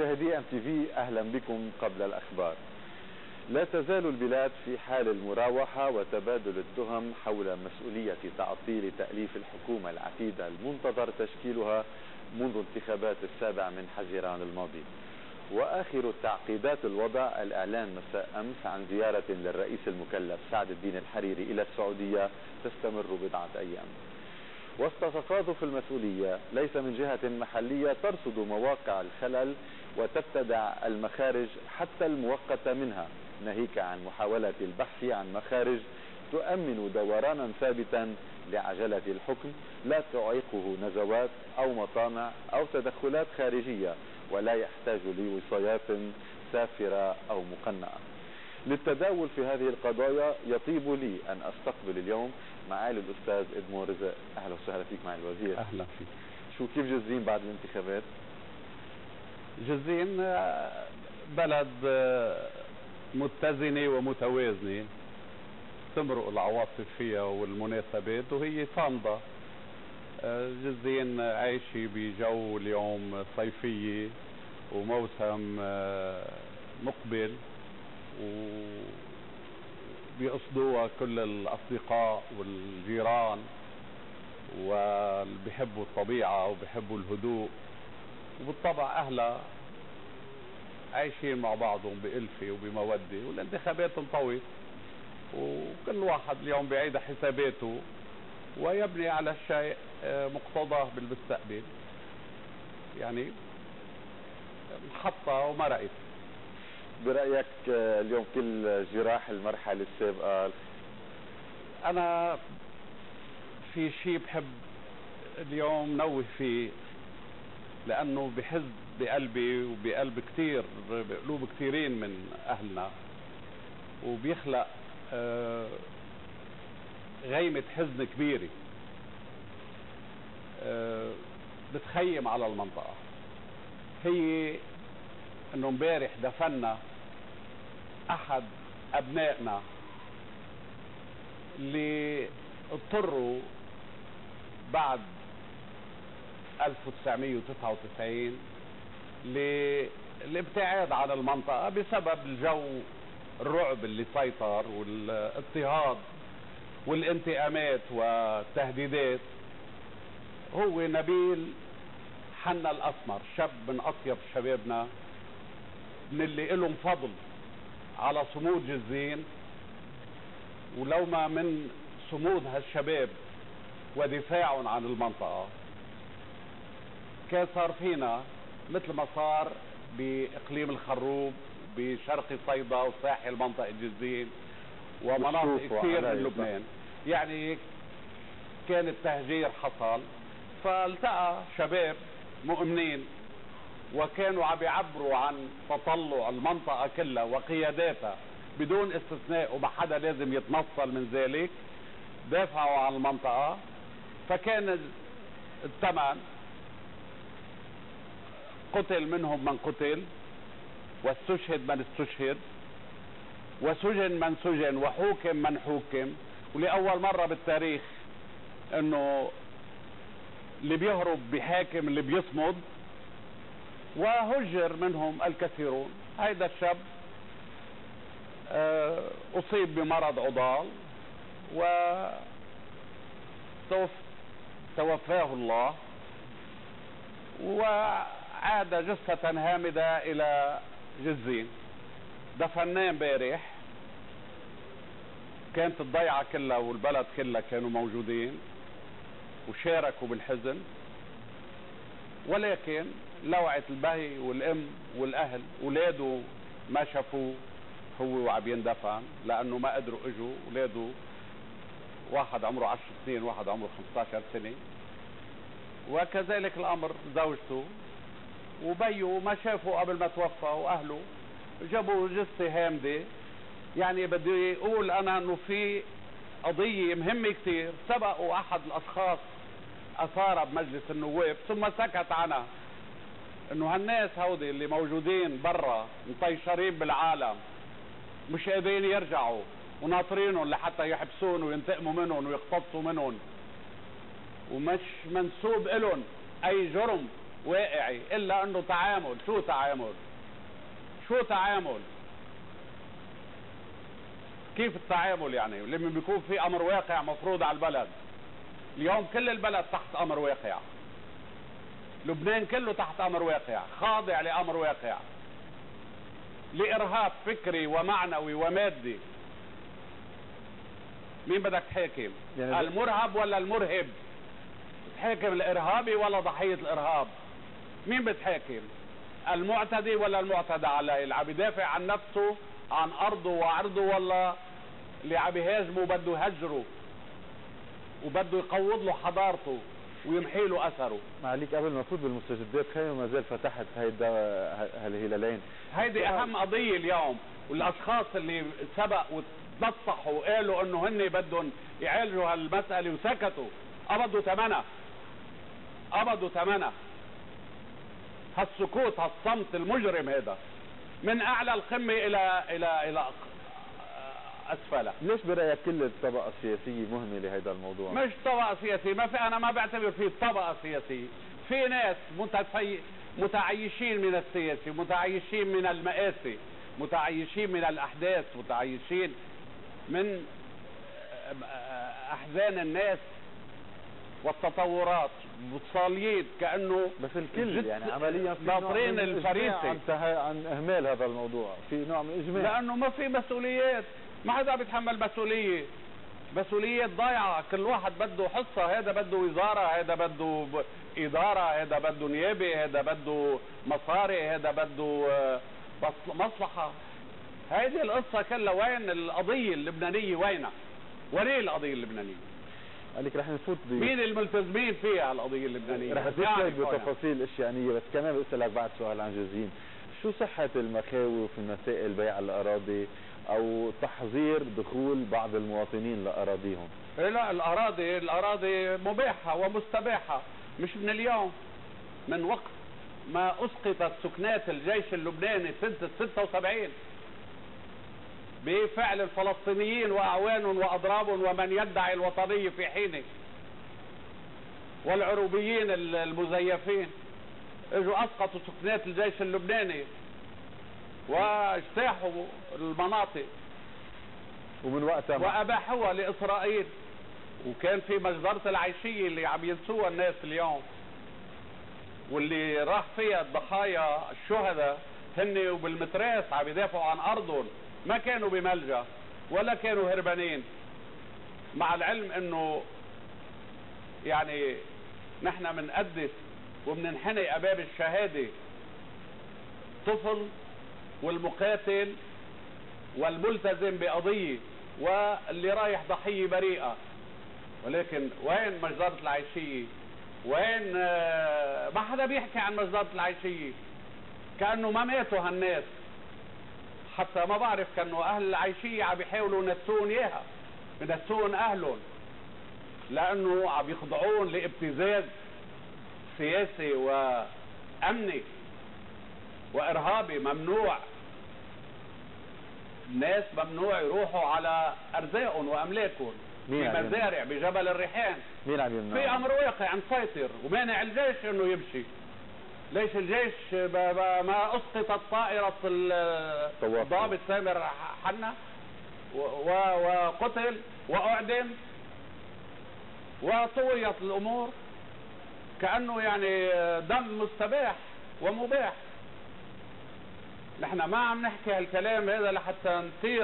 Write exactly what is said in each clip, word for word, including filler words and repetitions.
مشاهدي ام تي في، اهلا بكم. قبل الاخبار، لا تزال البلاد في حال المراوحة وتبادل التهم حول مسؤولية تعطيل تأليف الحكومة العتيدة المنتظر تشكيلها منذ انتخابات السابع من حزيران الماضي. واخر تعقيدات الوضع الاعلان مساء امس عن زيارة للرئيس المكلف سعد الدين الحريري الى السعودية تستمر بضعة ايام. وسط تفاضل المسؤولية ليس من جهة محلية ترصد مواقع الخلل وتبتدع المخارج حتى المؤقتة منها، ناهيك عن محاولة البحث عن مخارج تؤمن دورانا ثابتا لعجلة الحكم لا تعيقه نزوات أو مطامع أو تدخلات خارجية، ولا يحتاج لوصايات سافرة أو مقنعة. للتداول في هذه القضايا يطيب لي أن أستقبل اليوم معالي الأستاذ إدمون رزق. أهلا وسهلا فيك معالي الوزير. أهلا فيك. شو كيف جزين بعد الانتخابات؟ جزين بلد متزنة ومتوازنة تمرق العواصف فيها والمناسبات وهي صامدة. جزين عايشة بجو اليوم صيفية وموسم مقبل، وبيقصدوها كل الأصدقاء والجيران واللي بيحبوا الطبيعة وبيحبوا الهدوء، وبالطبع أهلها عايشين مع بعضهم بألفة وبمودة، والانتخابات انطوت وكل واحد اليوم بيعيد حساباته ويبني على الشيء مقتضاه بالمستقبل. يعني محطة ومرقت. برأيك اليوم كل جراح المرحلة السابقة؟ أنا في شيء بحب اليوم نوه فيه، لأنه بحز بقلبي وبقلب كتير بقلوب كتيرين من أهلنا، وبيخلق غيمة حزن كبيرة بتخيم على المنطقة. هي انه امبارح دفنا احد ابنائنا اللي اضطروا بعد ألف وتسعمية وتسعة وتسعين للابتعاد عن المنطقة بسبب الجو الرعب اللي سيطر والاضطهاد والانتقامات والتهديدات. هو نبيل حنا الأسمر، شاب من أطيب شبابنا، من اللي إلهم فضل على صمود جزين، ولو ما من صمود هالشباب ودفاعهم عن المنطقة كان صار فينا مثل ما صار بإقليم الخروب بشرق صيدا وساحل منطقة جزين ومناطق كثير من لبنان. يعني كان التهجير حصل، فالتقى شباب مؤمنين وكانوا عم يعبروا عن تطلع المنطقة كلها وقياداتها بدون استثناء، وما حدا لازم يتنصل من ذلك. دافعوا عن المنطقة، فكان الثمن قتل منهم من قتل، واستشهد من استشهد، وسجن من سجن، وحوكم من حوكم. ولأول مرة بالتاريخ انه اللي بيهرب بحاكم اللي بيصمد، وهجر منهم الكثيرون. هيدا الشاب اصيب بمرض عضال وتوفاه الله، وعاد جثة هامدة الى جزين. دفناه امبارح، كانت الضيعة كلها والبلد كلها كانوا موجودين وشاركوا بالحزن، ولكن لوعة البهي والام والاهل اولاده ما شافوه هو وعم يندفن، لانه ما قدروا اجوا. اولاده واحد عمره عشر سنين واحد عمره خمسة عشر سنة، وكذلك الامر زوجته وبيه ما شافوا قبل ما توفى، واهله جابوا جثة هامدة. يعني بدي اقول انا انه في قضية مهمة كتير سبقوا احد الاشخاص اثارها بمجلس النواب ثم سكت عنها، انه هالناس هودي اللي موجودين برا مطيشرين بالعالم مش قادرين يرجعوا وناطرينهم لحتى يحبسون وينتقموا منهم ويقتصوا منهم، ومش منسوب إلهم اي جرم واقعي الا انه تعامل. شو تعامل؟ شو تعامل؟ كيف التعامل يعني؟ لما بيكون في امر واقع مفروض على البلد. اليوم كل البلد تحت امر واقع، لبنان كله تحت امر واقع، خاضع لامر واقع، لارهاب فكري ومعنوي ومادي. مين بدك تحاكم؟ يعني المرهب ولا المرهب؟ بتحاكم الارهابي ولا ضحيه الارهاب؟ مين بتحاكم؟ المعتدي ولا المعتدى عليه؟ اللي عم يدافع عن نفسه عن ارضه وعرضه، ولا اللي عم يهاجمه وبده يهجره وبده يقوض له حضارته ويمحي له اثره؟ معليك قبل ما نفوت بالمستجدات خلينا ما زال فتحت هيدا هالهلالين. هيدي اهم قضيه اليوم، والاشخاص اللي سبق وتنصحوا وقالوا انه هن بدهم يعالجوا هالمساله وسكتوا قبضوا ثمنها، قبضوا ثمنها. هالسكوت هالصمت المجرم هذا من اعلى القمه الى الى الى اسفلها. ليش برايك كل الطبقه السياسيه مهمله هذا الموضوع؟ مش طبقه سياسيه، ما في، انا ما بعتبر في طبقه سياسيه، في ناس متفي... متعيشين من السياسه، متعيشين من المآسي، متعيشين من الاحداث، متعيشين من احزان الناس والتطورات، متصالين كانه بس الكل يعني عمليا في ناطرين الفريسه عن, عن اهمال هذا الموضوع، في نوع من الاجماع، لانه ما في مسؤوليات، ما حدا بيتحمل مسؤوليه، مسؤوليات ضايعه، كل واحد بده حصه، هذا بده وزاره، هذا بده اداره، هذا بده نيابه، هذا بده مصاري، هذا بده مصلحه. هذه القصه كلها. وين القضيه اللبنانيه؟ وينها؟ وين القضيه اللبنانيه؟ قالك رح نفوت ب... مين الملتزمين فيها القضيه اللبنانيه؟ رح نفوت يعني بتفاصيل اشيانيه، بس كمان بدي اسالك بعد سؤال عن جزئين. شو صحه المخاوف من مسائل بيع الاراضي او تحظير دخول بعض المواطنين لاراضيهم؟ لا، الاراضي الاراضي مباحه ومستباحه، مش من اليوم، من وقت ما اسقطت سكنات الجيش اللبناني سنه ستة وسبعين بفعل الفلسطينيين واعوانهم واضرابهم ومن يدعي الوطنيه في حينه، والعروبيين المزيفين اجوا اسقطوا سكنات الجيش اللبناني واجتاحوا المناطق ومن وقتها واباحوها لاسرائيل. وكان في مجزرة العيشية اللي عم ينسوها الناس اليوم، واللي راح فيها الضحايا الشهداء هن وبالمتراس عم يدافعوا عن ارضهم، ما كانوا بملجأ ولا كانوا هربانين. مع العلم انه يعني نحن بنقدس وبننحني امام الشهاده، طفل والمقاتل والملتزم بقضيه واللي رايح ضحيه بريئه. ولكن وين مجزرة العيشيه؟ وين؟ ما حدا بيحكي عن مجزرة العيشيه، كانه ما ماتوا هالناس. حتى ما بعرف كانوا اهل العيشيه عم يحاولوا ينسون اياها، ينسون اهلهم، لانه عم يخضعون لابتزاز سياسي وامني وارهابي ممنوع. الناس ممنوع يروحوا على ارزاقهم واملاكهم في مزارع بجبل الريحان. مين عم يمنع؟ في امر واقع مسيطر ومانع الجيش انه يمشي. ليش الجيش ما اسقطت طائرة الضابط سامر حنا وقتل واعدم وطويت الامور كأنه يعني دم مستباح ومباح؟ نحن ما عم نحكي هالكلام هذا لحتى نثير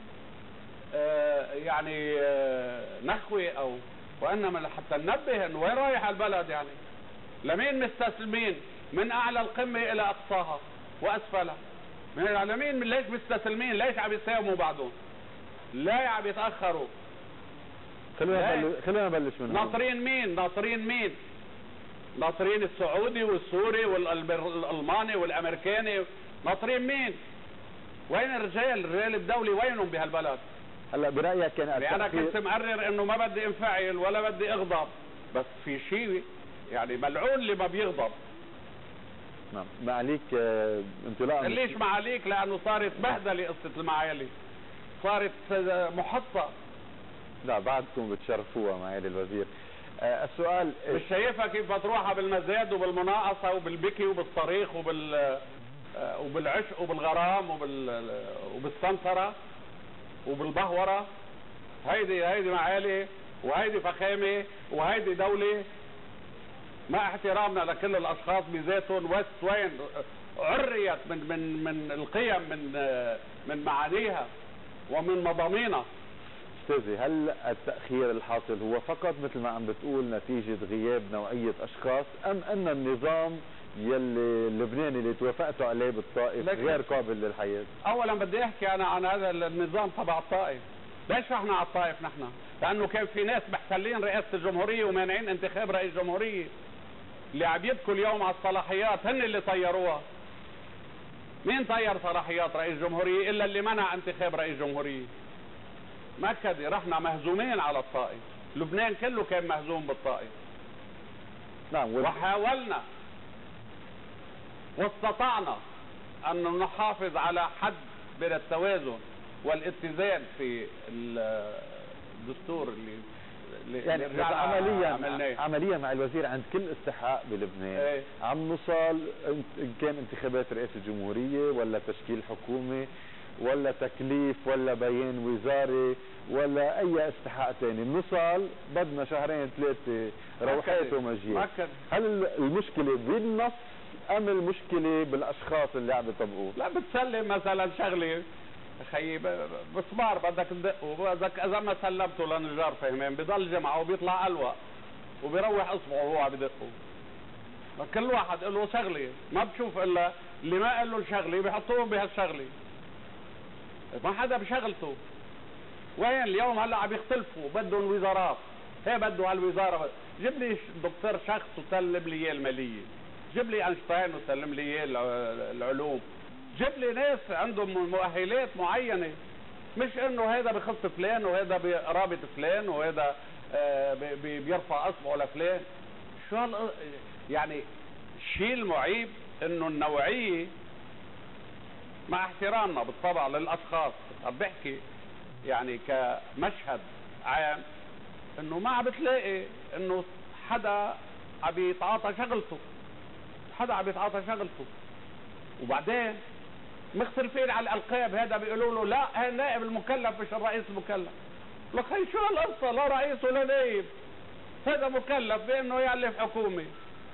آه يعني آه نخوي او، وانما لحتى ننبه انه وين رايح البلد. يعني لمين مستسلمين من اعلى القمه الى اقصاها واسفلها؟ من العالمين من ليش مستسلمين؟ ليش عم يساوموا بعضهم؟ لا عم يتاخروا. خلينا نبلش خلينا نبلش من ناطرين مين؟ ناطرين مين؟ ناطرين السعودي والسوري والالماني والامريكاني، ناطرين مين؟ وين الرجال؟ الرجال الدولي وينهم بهالبلد؟ هلا برايك كان يعني انا كنت مقرر انه ما بدي انفعل ولا بدي اغضب، بس في شيء يعني ملعون اللي ما بيغضب. نعم معاليك آه انطلاقا. ليش معاليك؟ لانه صارت بهدله قصه المعالي، صارت محطه. لا بعدكم بتشرفوها معالي الوزير. آه السؤال مش شايفها كيف بتروحها بالمزاد وبالمناقصه وبالبكي وبالصريخ وبال وبالعشق وبالغرام وبال وبالسنسره وبالبهوره. هيدي هيدي معالي وهيدي فخامه وهيدي دوله. مع احترامنا لكل الاشخاص بذاتهم، بس وين عريت من من من القيم، من من معانيها ومن مضامينها. استاذي، هل التأخير الحاصل هو فقط مثل ما عم بتقول نتيجة غياب نوعية اشخاص، ام ان النظام يلي اللبناني اللي توافقتوا عليه بالطائف غير قابل للحياة؟ اولا بدي احكي انا عن هذا النظام تبع الطائف. ليش احنا على الطائف نحن؟ لانه كان في ناس محتلين رئاسة الجمهورية ومانعين انتخاب رئيس جمهورية. اللي عم يبكوا اليوم على الصلاحيات هن اللي طيروها. مين طير صلاحيات رئيس جمهورية الا اللي منع انتخاب رئيس جمهورية؟ مأكد رحنا مهزومين على الطائف. لبنان كله كان مهزوم بالطائف. نعم. وحاولنا واستطعنا ان نحافظ على حد من التوازن والاتزان في الدستور اللي يعني عمليا عمليا عمليا مع الوزير عند كل استحقاق بلبنان. ايه؟ عم نوصل ان كان انتخابات رئاسة الجمهورية ولا تشكيل حكومة ولا تكليف ولا بيان وزاري ولا اي استحقاق ثاني، بنوصل بدنا شهرين ثلاثة روحات ومجيء. هل المشكلة بالنص ام المشكلة بالاشخاص اللي عم يطبقوه؟ لا، بتسلم مثلا شغلة خيي مسمار بدك تدقه، بدك اذا ما سلمته لنجار فهمان بضل جمعه وبيطلع الوق وبيروح اصبعه وهو عم يدقه. كل واحد له شغله، ما بشوف الا اللي ما قال له الشغله بيحطوهم بهالشغله. ما حدا بشغلته. وين اليوم هلا عم يختلفوا بدهم وزارات. هي بده هالوزاره. جيب لي دكتور شخص وسلم لي اياه الماليه. جيب لي اينشتاين وسلم لي اياه العلوم. جيب لي ناس عندهم مؤهلات معينه، مش انه هذا بخص فلان وهذا بقرابه فلان وهذا آه بي بيرفع اصبعه لفلان. شو هال يعني الشيء المعيب انه النوعيه، مع احترامنا بالطبع للاشخاص، عم بحكي يعني كمشهد عام، انه ما عم بتلاقي انه حدا عم يتعاطى شغلته. حدا عم يتعاطى شغلته. وبعدين مختلفين على الالقاب. هذا بيقولوا له لا، هي النائب المكلف مش الرئيس المكلف. لك هي شو هالقصه؟ لا رئيس ولا نائب. هذا مكلف بانه يالف حكومه.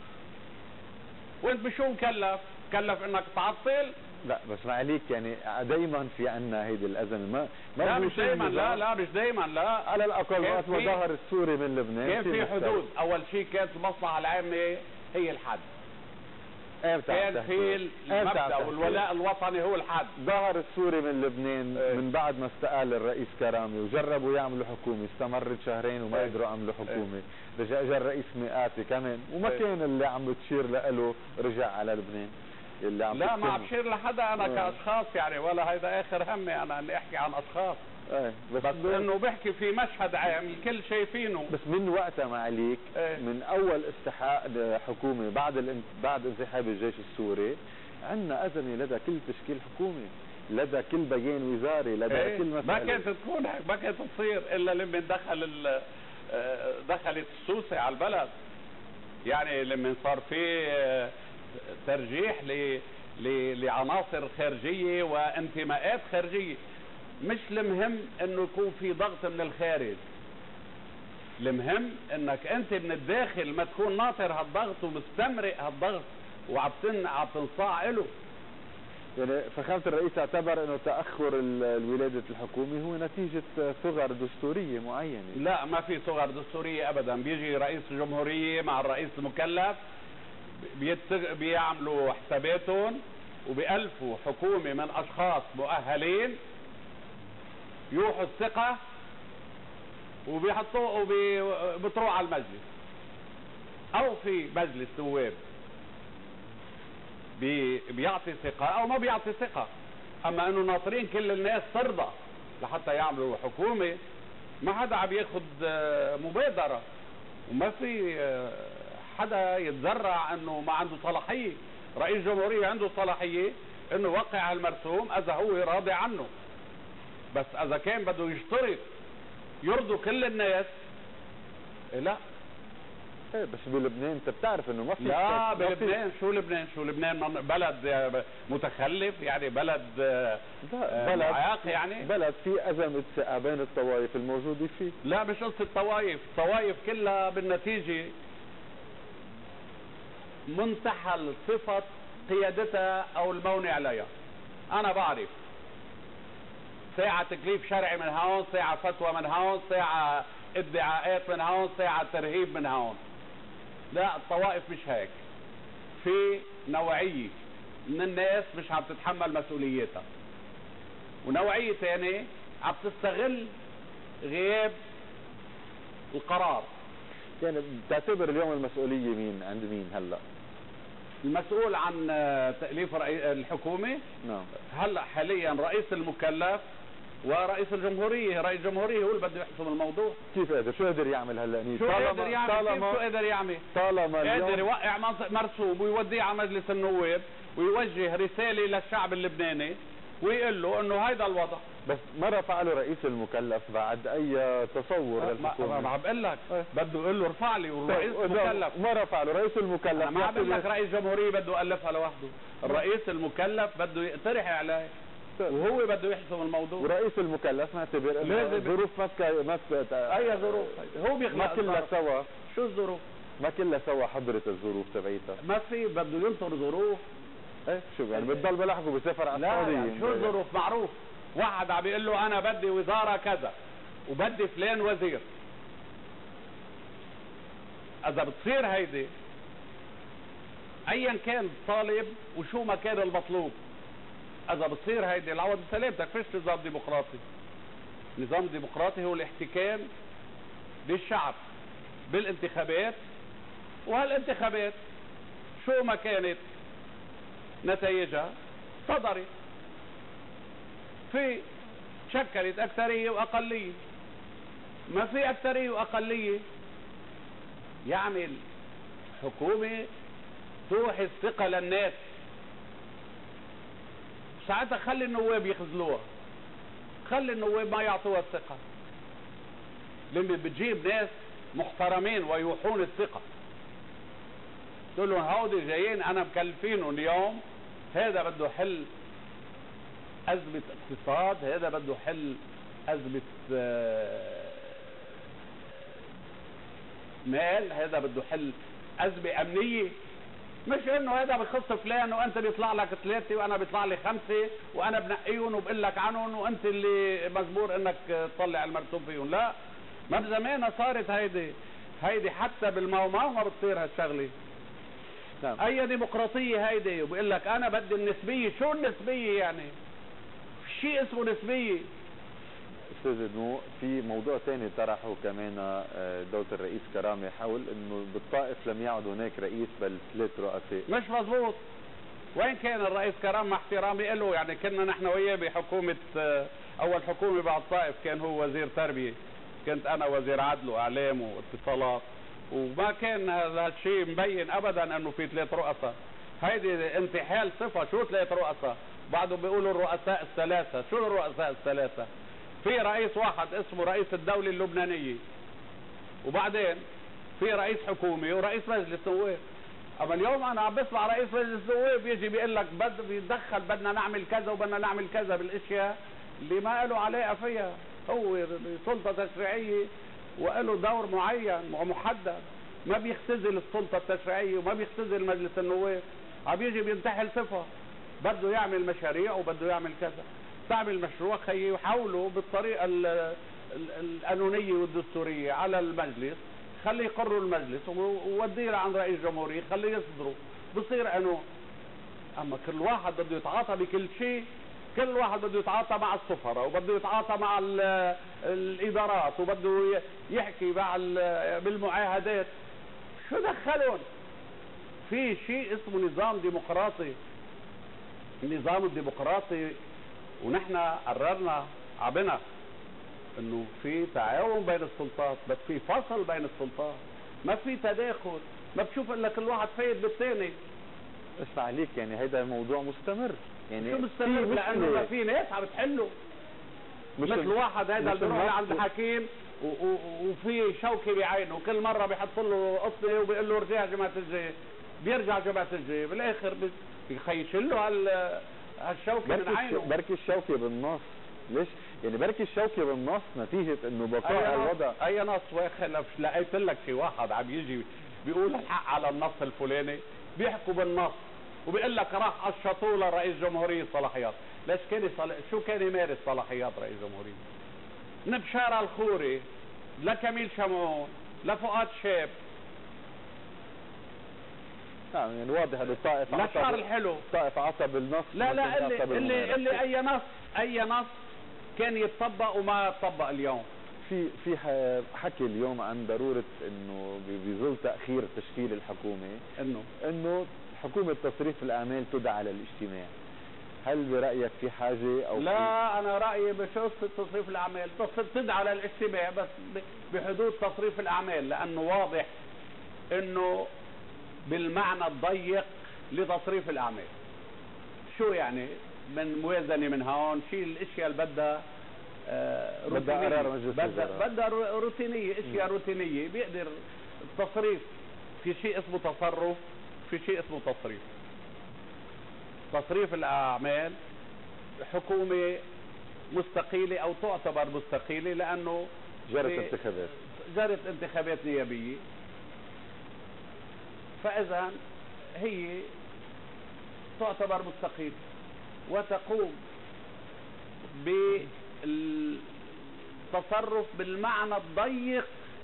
وانت بشو مكلف؟ مكلف انك تعطل؟ لا بس معليك، يعني دايما في عنا هيدي الازمه. ما, ما لا مش دايما. لا لا مش دايما. لا على الاقل وقت ما ظهر السوري من لبنان كان في حدود. اول شيء كانت المصلحه العامه هي الحد. كان في المبدأ والولاء الوطني هو الحد. ظهر السوري من لبنان ايه؟ من بعد ما استقال الرئيس كرامي وجربوا يعملوا حكومه، استمرت شهرين وما قدروا ايه؟ يعملوا حكومه. ايه؟ رجع اجى الرئيس مئاتي كمان وما ايه؟ كان اللي عم بتشير له رجع على لبنان. اللي عم لا ما عم بشير لحدا انا ايه؟ كاشخاص يعني، ولا هيدا اخر همي انا اني احكي عن اشخاص. ايه بس, بس انه بحكي في مشهد عام الكل شايفينه. بس من وقتها معليك ايه؟ من اول استحقاق حكومه بعد الان... بعد انسحاب الجيش السوري عندنا ازمه لدى كل تشكيل حكومه، لدى كل بيان وزاري، لدى ايه؟ كل مسألة. ما كانت تكون ما كانت تصير الا لما دخل ال... دخلت السوسه على البلد. يعني لما صار في ترجيح ل... ل... لعناصر خارجيه وانتماءات خارجيه. مش المهم انه يكون في ضغط من الخارج. المهم انك انت من الداخل ما تكون ناطر هالضغط ومستمرئ هالضغط وعم تنصاع له. يعني فخامة الرئيس اعتبر انه تأخر الولادة الحكومي هو نتيجة ثغر دستورية معينة. لا ما في ثغر دستورية ابدا. بيجي رئيس الجمهورية مع الرئيس المكلف بيتغ... بيعملوا حساباتهم وبيألفوا حكومة من اشخاص مؤهلين يوحوا الثقة وبيحطوه وبتروح على المجلس او في مجلس نواب بي بيعطي ثقة او ما بيعطي ثقة. اما انه ناطرين كل الناس ترضى لحتى يعملوا حكومة، ما حدا عم ياخد مبادرة وما في حدا يتذرع انه ما عنده صلاحية. رئيس جمهورية عنده صلاحية انه يوقع المرسوم اذا هو راضي عنه. بس اذا كان بده يشترط يرضوا كل الناس لا. ايه بس بلبنان انت بتعرف انه ما في لا بلبنان شو لبنان شو لبنان بلد متخلف يعني بلد بلد معاق يعني بلد في أزمة ثقة بين الطوائف الموجودة فيه. لا مش قصة طوائف، الطوائف كلها بالنتيجة منتحل صفة قيادتها او المونة عليها. انا بعرف ساعة تكليف شرعي من هون، ساعة فتوى من هون، ساعة ادعاءات من هون، ساعة ترهيب من هون. لا الطوائف مش هيك، في نوعية من الناس مش عم تتحمل مسؤوليتها، ونوعية ثانية عم تستغل غياب القرار. يعني بتعتبر اليوم المسؤولية مين عند مين هلا؟ المسؤول عن تأليف الحكومة نعم هلا حاليا رئيس المكلف ورئيس الجمهورية. رئيس الجمهورية هو اللي بده يحسم الموضوع. كيف قادر؟ شو قادر يعمل هلا؟ شو قادر يعمل؟ طالما شو قادر يعمل؟ طالما قادر يوقع مرسوم ويوديه على مجلس النواب ويوجه رسالة للشعب اللبناني ويقول له انه هيدا الوضع. بس ما رفع له رئيس المكلف بعد اي تصور للحكومة. ما عم بقول لك بده يقول له ارفع لي والرئيس المكلف ما رفع له رئيس المكلف. انا ما عم بقول لك رئيس جمهورية بده يألفها لوحده، الرئيس المكلف بده يقترح عليه وهو بده يحسم الموضوع. ورئيس المكلف معتبر انه ظروف مسكة مسكة اي ظروف هو بيخلق ما كلها سوا. شو الظروف؟ ما كلها سوا حضرت الظروف تبعيتها. ما في بده ينطر ظروف. ايه شو يعني بتضل بلحقه بسفر على السعودية؟ لا يعني شو الظروف؟ معروف واحد عم بيقول له انا بدي وزارة كذا وبدي فلان وزير. اذا بتصير هيدي ايا كان الطالب وشو ما كان المطلوب، اذا بتصير هيدي العوض سلامتك. فيش نظام ديمقراطي. نظام ديمقراطي هو الاحتكام للشعب بالانتخابات، وهالانتخابات شو ما كانت نتائجها صدرت في شكلت اكثرية واقلية. ما في اكثرية واقلية يعمل حكومة توحي الثقة للناس، ساعتها خلي النواب يخذلوها، خلي النواب ما يعطوها الثقة، لما بتجيب ناس محترمين ويوحون الثقة تقول لهم هودي جايين انا مكلفينهم اليوم، هذا بده حل أزمة اقتصاد، هذا بده حل أزمة مال، هذا بده حل أزمة أمنية. مش انه هذا بخص فلان وانت بيطلع لك ثلاثة وانا بيطلع لي خمسة وانا بنقيهم وبقول لك عنهم وانت اللي مجبور انك تطلع المرسوم فيهم. لا، ما بزمانها صارت هيدي هيدي حتى بالموماو ما بتصير هالشغلة. نعم. اي ديمقراطية هيدي وبقول لك انا بدي النسبية. شو النسبية يعني؟ شيء اسمه نسبية. استاذ ادمو في موضوع ثاني طرحه كمان دولة الرئيس كرامي حول انه بالطائف لم يعد هناك رئيس بل ثلاث رؤساء. مش مضبوط. وين كان الرئيس كرامي؟ مع احترامي له يعني كنا نحن وياه بحكومة اول حكومة بعد الطائف كان هو وزير تربية، كنت انا وزير عدل واعلام واتصالات، وما كان هذا الشيء مبين ابدا انه في ثلاث رؤساء. هيدي انتحال صفة. شو ثلاث رؤساء؟ بعده بيقولوا الرؤساء الثلاثة. شو الرؤساء الثلاثة؟ في رئيس واحد اسمه رئيس الدولة اللبنانية، وبعدين في رئيس حكومة ورئيس مجلس نواب. اما اليوم انا عم بسمع رئيس مجلس نواب يجي بيقول لك بده بيتدخل، بدنا نعمل كذا وبدنا نعمل كذا بالاشياء اللي ما له علاقة فيها. هو سلطة تشريعية وله دور معين ومحدد، ما بيختزل السلطة التشريعية وما بيختزل مجلس النواب. عم يجي بينتحل صفة، بده يعمل مشاريع وبده يعمل كذا. تعمل مشروع خيي وحوله بالطريقة القانونية والدستورية على المجلس، خليه يقروا المجلس ووديه عن رئيس جمهورية خليه يصدروا، بصير قانون. اما كل واحد بده يتعاطى بكل شيء، كل واحد بده يتعاطى مع السفراء وبده يتعاطى مع الادارات وبده يحكي مع بالمعاهدات. شو دخلون؟ في شيء اسمه نظام ديمقراطي. النظام الديمقراطي ونحن قررنا عبنا انه في تعاون بين السلطات، بس في فصل بين السلطات، ما في تداخل، ما بتشوف الا كل واحد فايد بالثاني. اسمع عليك يعني هيدا الموضوع مستمر. يعني شو مستمر؟ لانه ما في ناس عم تحله. مثل واحد هيدا اللي بيروح عند الحكيم وفي شوكي بعينه، كل مره بيحط له قطنه وبيقول له ارجع جماعه الجاي، بيرجع جماعه الجاي، بالاخر بيخيش له هالشوكي من عينه. بركي الشوكي بالنص، ليش؟ يعني بركي الشوكي بالنص نتيجه انه بقاء الوضع. اي نص وخلف؟ لقيت لك شي واحد عم يجي بيقول الحق على النص الفلاني، بيحكوا بالنص وبيقول لك راح قشطوا لرئيس جمهوريه صلاحيات. ليش كان صل... شو كان يمارس صلاحيات رئيس جمهوريه؟ من بشار الخوري لكميل شمعون لفؤاد شاب. نعم يعني واضح هذا الطائف لشعر الحلو، طائف عصب النص. لا لا اللي اللي, اللي اي نص اي نص كان يتطبق وما يتطبق اليوم. في في حكي اليوم عن ضروره انه بظل تاخير تشكيل الحكومه انه انه حكومه تصريف الاعمال تدعى للاجتماع. هل برايك في حاجه او لا في... انا رايي بشوف تصريف الاعمال تدعى للاجتماع بس بحدود تصريف الاعمال، لانه واضح انه بالمعنى الضيق لتصريف الاعمال. شو يعني؟ من موازنه من هون، شيل الاشياء اللي بدها آه روتينيه، بدها بدها روتينيه، اشياء روتينيه بيقدر التصريف. في شيء اسمه تصرف، في شيء اسمه تصريف. تصريف الاعمال حكومه مستقيله او تعتبر مستقيله لانه جرت انتخابات جرت انتخابات نيابيه، فاذا هي تعتبر مستقيله وتقوم بالتصرف بالمعنى الضيق،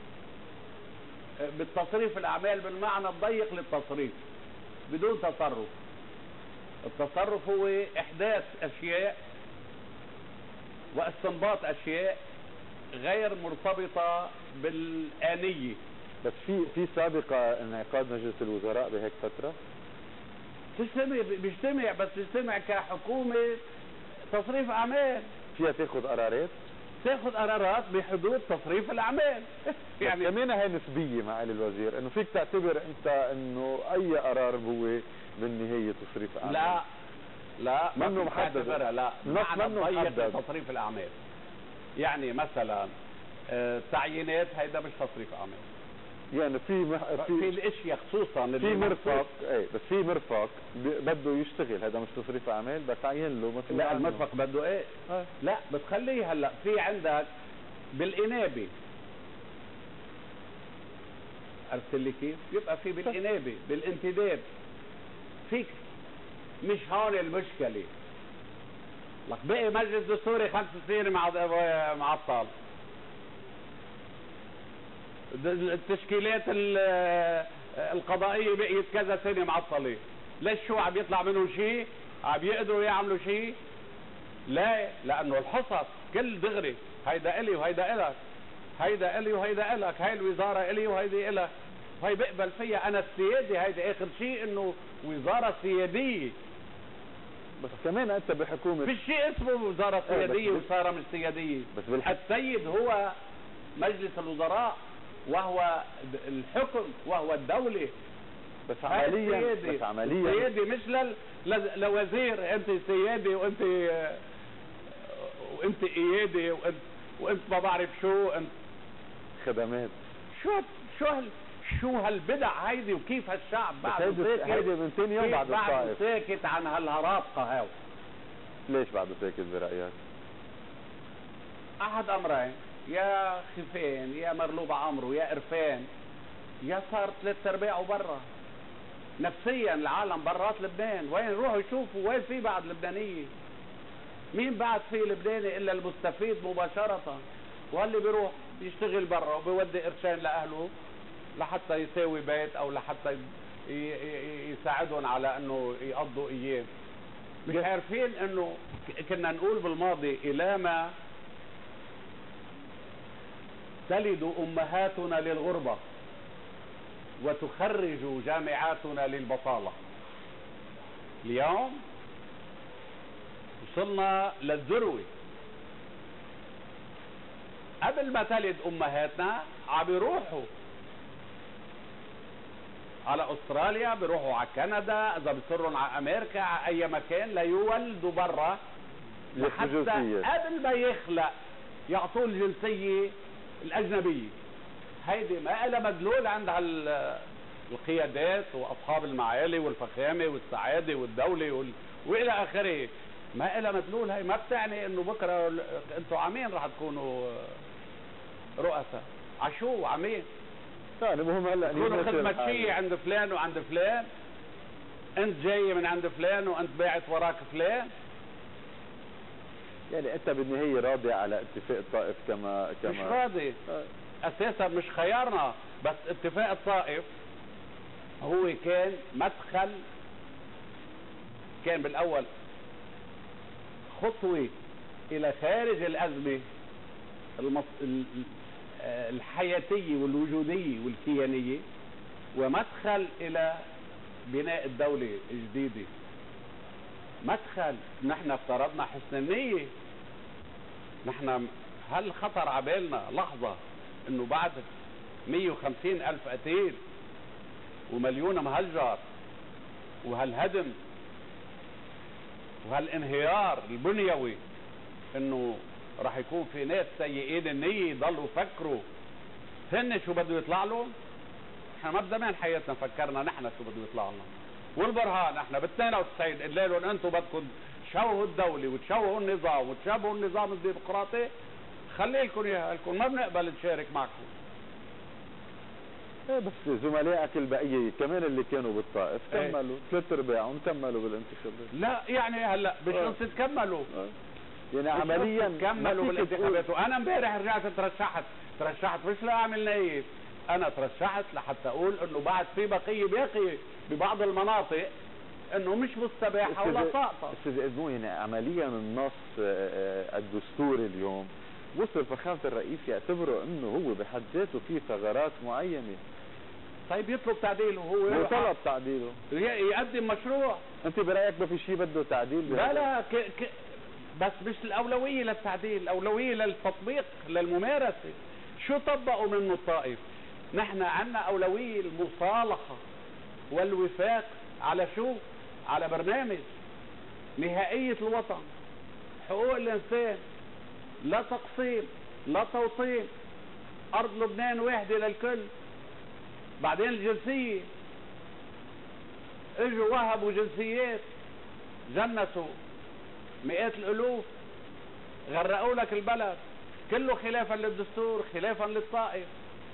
بالتصريف الاعمال بالمعنى الضيق للتصريف بدون تصرف. التصرف هو احداث اشياء واستنباط اشياء غير مرتبطه بالآنية. بس في في سابقه انعقاد مجلس الوزراء بهيك فتره؟ تجتمع بيجتمع بس بيجتمع كحكومه تصريف اعمال، فيها تاخذ قرارات، تاخذ قرارات بحدود تصريف الاعمال. يعني كمان هي نسبيه معالي الوزير، انه فيك تعتبر انت انه اي قرار هو بالنهايه تصريف اعمال. لا لا منه محدد، لا معنى ضيق تصريف الاعمال. يعني مثلا آه تعيينات هيدا مش تصريف اعمال. يعني في مح... في في الاشياء خصوصا في مرفق، ايه بس في مرفق بده يشتغل، هذا مش تصريف اعمال، بتعين له مسؤول. لا المرفق بده ايه؟ اه. لا بتخليه هلا في عندك بالانابه، عرفت لي كيف؟ يبقى في بالانابه بالانتداب فيك. مش هون المشكله. لك بقي مجلس دستوري خمس سنين مع معطل، التشكيلات القضائيه بقيت كذا سنه معطله. ليش؟ شو عم يطلع منهم شيء؟ عم يقدروا يعملوا شيء؟ لا، لانه الحصص كل دغري، هيدا الي وهيدا الك، هيدا الي وهيدا الك، هاي الوزاره الي وهيدي الك، هي بقبل فيها انا السيادي. هيدا اخر شيء انه وزاره سياديه. بس كمان انت بحكومه في شيء اسمه وزاره سياديه وصار مش سياديه. بس بالحق السيد هو مجلس الوزراء وهو الحكم وهو الدوله. بس عمليا بس عمليا سيادي مش لل... لوزير انت سيادي وانت وانت ايادي وانت وانت ما بعرف شو انت خدمات. شو شو هال... شو هالبدع هيدي وكيف هالشعب بعد ساكت؟ هيدي من ثاني يوم بعد الطائف ساكت عن هالهرابقه هاو. ليش بعده ساكت برايك؟ احد امرين، يا خفان يا مرلوب عمرو يا قرفان، يا صار ثلاث ارباعه برا. نفسيا العالم برات لبنان، وين روحوا يشوفوا وين في بعد لبنانيه؟ مين بعد في لبناني الا المستفيد مباشره، واللي بيروح يشتغل برا وبيودي قرشين لاهله لحتى يساوي بيت او لحتى يساعدهم على انه يقضوا ايام. مش عارفين انه كنا نقول بالماضي الى ما تلد امهاتنا للغربه وتخرج جامعاتنا للبطاله. اليوم وصلنا للذروه. قبل ما تلد امهاتنا عم بيروحوا على استراليا، بيروحوا على كندا، اذا بيصروا على امريكا، على اي مكان ليولدوا برا، لحتى قبل ما يخلق يعطوه الجنسيه الاجنبيه. هيدي ما لها مدلول عند القيادات واصحاب المعالي والفخامه والسعاده والدوله وال... والى اخره. ما لها مدلول. هي ما بتعني انه بكره انتم عمين رح تكونوا رؤساء. عشو عمين؟ ثاني المهم هلا تكونوا خدمة شيء عند فلان وعند فلان، انت جاي من عند فلان وانت باعت وراك فلان. يعني انت بالنهايه راضي على اتفاق الطائف كما كما مش راضي اساسا، مش خيارنا. بس اتفاق الطائف هو كان مدخل، كان بالاول خطوه الى خارج الازمه المص... الحياتيه والوجوديه والكيانيه، ومدخل الى بناء الدوله الجديده. مدخل. نحن افترضنا حسن النيه. نحن هل خطر عبالنا لحظه انه بعد مية وخمسين الف قتيل ومليون مهجر وهالهدم وهالانهيار البنيوي انه راح يكون في ناس سيئين النيه يضلوا يفكروا هن شو بده يطلع لهم؟ احنا ما بزمان حياتنا فكرنا نحن شو بده يطلع لنا. والبرهان احنا بال اثنين وتسعين قلنا لهم انتم بدكم تشوهوا الدوله وتشوهوا النظام وتشوهوا النظام الديمقراطي، خلي لكم اياها لكم، ما بنقبل نشارك معكم. ايه بس زملائك البقيه كمان اللي كانوا بالطائف كملوا، ثلاث ارباعهم كملوا بالانتخابات. لا يعني هلا مش قصه كملوا، يعني عمليا كملوا بالانتخابات. وانا امبارح رجعت ترشحت ترشحت مش لاعمل نايب، انا ترشحت لحتى اقول انه بعد في بقيه باقي ببعض المناطق انه مش مستباحه ولا ساقطه. استاذ ادمو، يعني عمليا النص الدستوري اليوم وصل فخامه الرئيس يعتبره انه هو بحد ذاته فيه ثغرات معينه. طيب يطلب تعديله. هو هو طلب تعديله، يقدم مشروع. انت برايك ما في شيء بده تعديل؟ لا لا ك... ك... بس مش الاولويه للتعديل، الاولويه للتطبيق للممارسه. شو طبقوا منه الطائف؟ نحن عندنا اولويه المصالحه والوفاق على شو؟ على برنامج نهائيه الوطن، حقوق الانسان، لا تقسيم لا توطين، ارض لبنان واحده للكل. بعدين الجنسيه، اجوا وهبوا جنسيات، جنسوا مئات الالوف، غرقوا لك البلد، كله خلافا للدستور خلافا للطائف.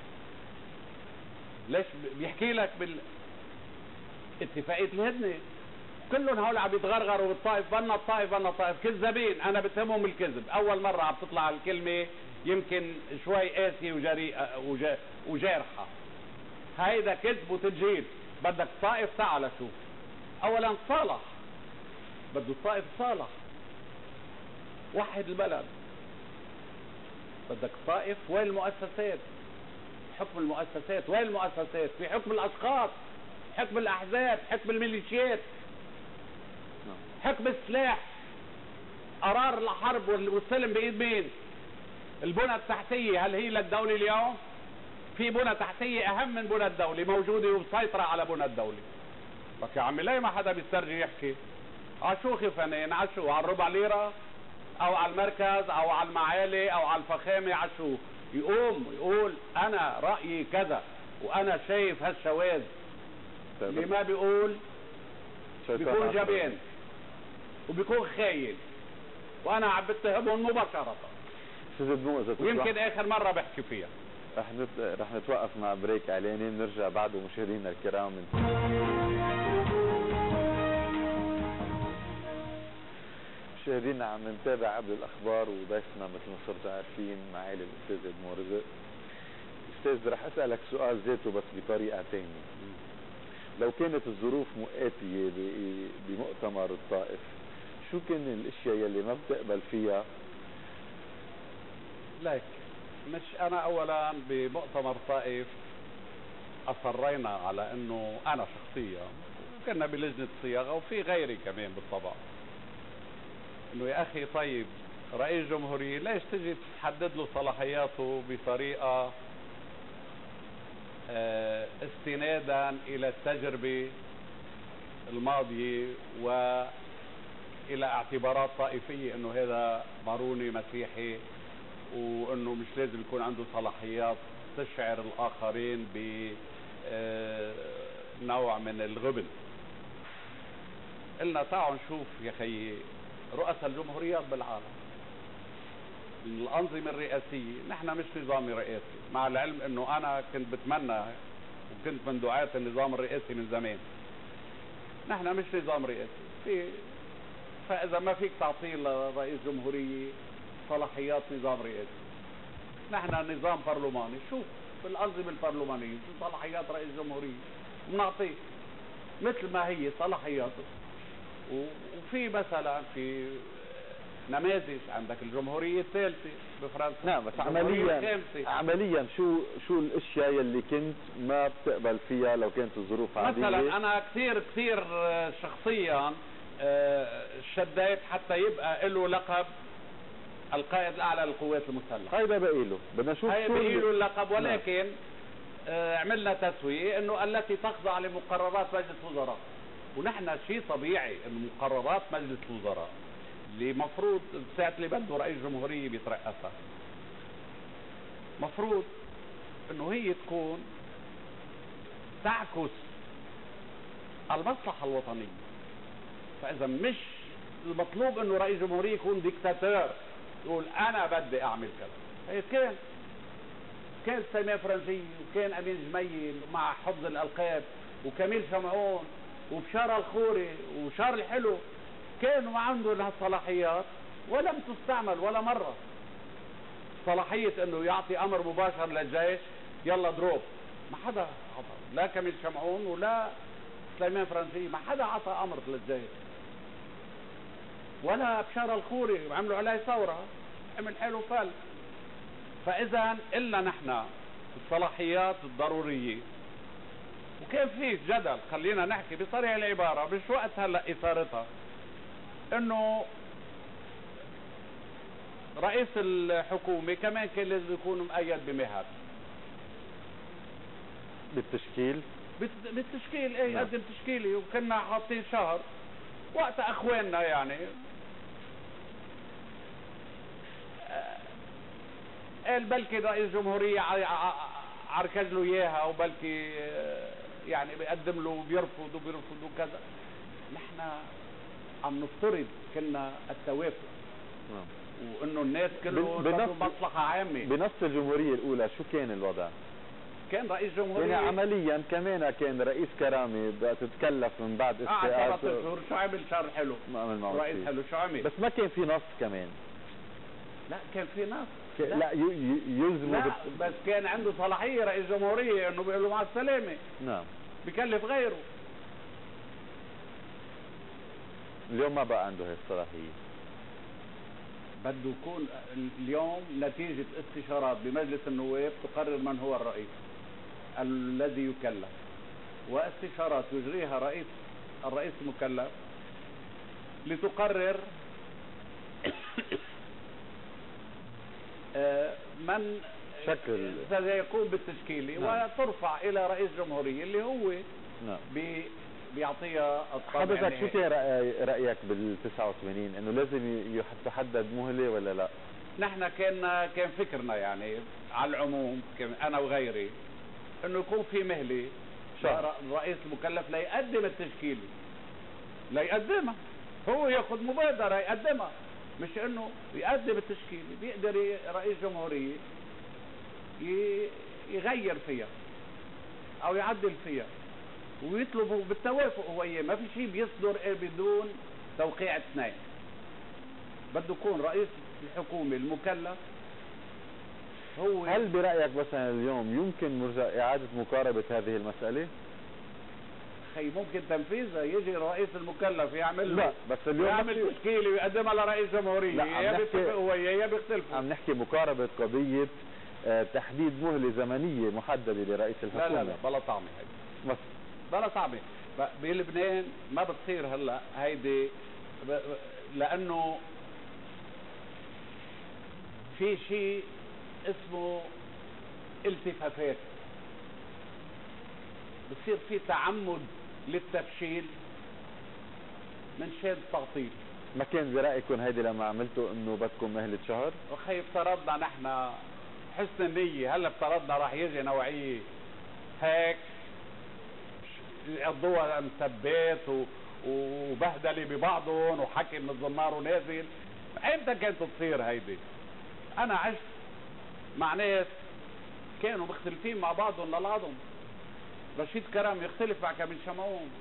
ليش بيحكي لك بالاتفاقيه الهدنه كلهم هول عم يتغرغروا بالطائف، بنا الطائف بنا الطائف، كذابين. انا بتهمهم الكذب. اول مره عم تطلع الكلمه يمكن شوي قاسيه وجريئه وجارحه. هيدا كذب وتجهيل. بدك طائف تعال شوف. اولا صالح، بده الطائف صالح، وحد البلد. بدك طائف. وين المؤسسات؟ حكم المؤسسات. وين المؤسسات؟ في حكم الاشخاص، حكم الاحزاب، حكم الميليشيات، حكم السلاح. قرار الحرب والسلم بايد مين؟ البنى التحتيه. هل هي للدوله اليوم؟ في بنى تحتيه اهم من بنى الدوله موجوده ومسيطره على بنى الدوله. بس يا عمي ليه ما حدا بيسترجي يحكي؟ عشو خفانين؟ عشو على الربع ليره او على المركز او على المعالي او على الفخامه؟ عشو يقوم يقول انا رايي كذا وانا شايف هالشواذ. اللي ما بيقول بيكون جبان وبيكون خاين، وانا عم بتهمهم مباشره. ويمكن اخر مره بحكي فيها. رح نت... رح نتوقف مع بريك اعلاني، بنرجع بعده مشاهدينا الكرام. من مشاهدينا عم نتابع قبل الاخبار، وضيفنا مثل ما صرتوا عارفين معالي الاستاذ ادمو رزق. استاذ رح اسالك سؤال ذاته بس بطريقه ثانيه. لو كانت الظروف مؤاتيه بمؤتمر الطائف، شو كان الاشياء يلي ما بتقبل فيها؟ لك مش انا اولا بمؤتمر طائف اصرينا على انه انا شخصيا كنا بلجنه صياغه وفي غيري كمان بالطبع، انه يا اخي طيب رئيس جمهورية ليش تجي تحدد له صلاحياته بطريقه اه استنادا الى التجربه الماضيه والى اعتبارات طائفيه انه هذا ماروني مسيحي وانه مش لازم يكون عنده صلاحيات تشعر الاخرين بنوع من الغبن. قلنا تعالوا نشوف يا خيي رؤساء الجمهوريات بالعالم، الأنظمة الرئاسية. نحن مش نظام رئاسي، مع العلم انه انا كنت بتمنى وكنت من دعاة النظام الرئاسي من زمان. نحن مش نظام رئاسي، في فاذا ما فيك تعطي لرئيس جمهورية صلاحيات نظام رئاسي. نحن نظام برلماني، شوف بالأنظمة البرلمانية شو صلاحيات رئيس جمهورية بنعطيه مثل ما هي صلاحياته. وفي مثلا في نماذج، عندك الجمهورية الثالثة بفرنسا. نعم، بس عمليا عمليا شو شو الاشياء اللي كنت ما بتقبل فيها لو كانت الظروف عادية؟ مثلا انا كثير كثير شخصيا شديت حتى يبقى له لقب القائد الاعلى للقوات المسلحة. هيدا بقي له، بدنا نشوف هي بقي له اللقب، ولكن نعم. عملنا تسوية انه التي تخضع لمقررات مجلس الوزراء. ونحن شيء طبيعي انه مقررات مجلس الوزراء اللي مفروض ساعة اللي بده رئيس جمهورية بيترأسها، مفروض انه هي تكون تعكس المصلحة الوطنية. فاذا مش المطلوب انه رئيس جمهورية يكون ديكتاتور يقول انا بدي اعمل كذا. هي كان كان سليمان فرنسي وكان امين جميل مع حفظ الالقاب وكميل شمعون وبشار الخوري وشار الحلو، كانوا عنده لها الصلاحيات ولم تستعمل ولا مرة. صلاحية انه يعطي امر مباشر للجيش يلا دروب، ما حدا عطى، لا كميل شمعون ولا سليمان فرنسي، ما حدا عطى امر للجيش، ولا بشار الخوري عملوا عليه ثورة عمل حلو فل. فاذا الا نحن الصلاحيات الضرورية. وكان فيه جدل، خلينا نحكي بصريح العبارة مش وقت هلا اثارتها، انه رئيس الحكومة كمان كان لازم يكون مؤيد بمهد بالتشكيل بالتشكيل ايه يقدم نعم. تشكيلي، وكنا حاطين شهر وقت اخواننا يعني قال بلكي رئيس جمهورية عركز له اياها، وبلكي يعني بيقدم له وبيرفض وبيرفض وكذا. نحن عم نفترض كنا التوافق نعم. وانه الناس كلهم بنفس مصلحة عامة. بنص الجمهورية الاولى شو كان الوضع؟ كان رئيس جمهورية يعني عمليا كمان كان رئيس كرامي بقى تتكلف من بعد استقالة. اه سبعة اشهر شو عمل؟ شهر حلو، ما عمل معه رئيس حلو شو عمل؟ بس ما كان في نص كمان. لا كان في نص، ك... لا, لا يلزمه لا بت... بس كان عنده صلاحية رئيس جمهورية انه بيقول له مع السلامة. نعم. بكلف غيره. اليوم ما بقى عنده هي الصلاحية. بده يكون اليوم نتيجة استشارات بمجلس النواب تقرر من هو الرئيس الذي يكلف، واستشارات يجريها رئيس الرئيس المكلف لتقرر من شكل سيقوم بالتشكيل نعم. وترفع الى رئيس جمهورية اللي هو نعم. بي بيعطيها الطابع. حضرتك شو كان رأيك بال تسعة وثمانين انه لازم تحدد مهلة ولا لا؟ نحن كان كان فكرنا يعني على العموم انا وغيري انه يكون في مهلة الرئيس المكلف ليقدم التشكيل، ليقدمها هو ياخذ مبادرة يقدمها، مش انه يقدم التشكيل. بيقدر رئيس جمهورية يغير فيها او يعدل فيها ويطلبوا بالتوافق هو ايه. ما في شيء بيصدر بدون توقيع اثنين. بده يكون رئيس الحكومة المكلف هو. هل برأيك مثلا اليوم يمكن مرجع اعادة مقاربة هذه المسألة؟ خي ممكن تنفيذها، يجي الرئيس المكلف يعمل لا بس اليوم يعمل تشكيلة ويقدمها لرئيس جمهورية، يا بيتفق هو يا بيختلفوا. عم نحكي مقاربة قضية آه تحديد مهلة زمنية محددة لرئيس الحكومة. لا لا لا بلا طعمة هيدي بس بلا طعمة. بلبنان ما بتصير هلا هيدي لانه في شيء اسمه التفافات، بصير في تعمد للتفشيل من شان التعطيل. ما كان برأيكم هيدي لما عملتوا انه بدكم مهلة شهر؟ اخي افترضنا نحن حسن النية، هلا افترضنا راح يجي نوعية هيك يقضوها مسبات و... وبهدلة ببعضهم وحكي من الزمار ونازل. امتى كانت تصير هيدي؟ انا عشت مع ناس كانوا مختلفين مع بعضهم لبعضهم. رشيد كرم يختلف مع كامل شمعون،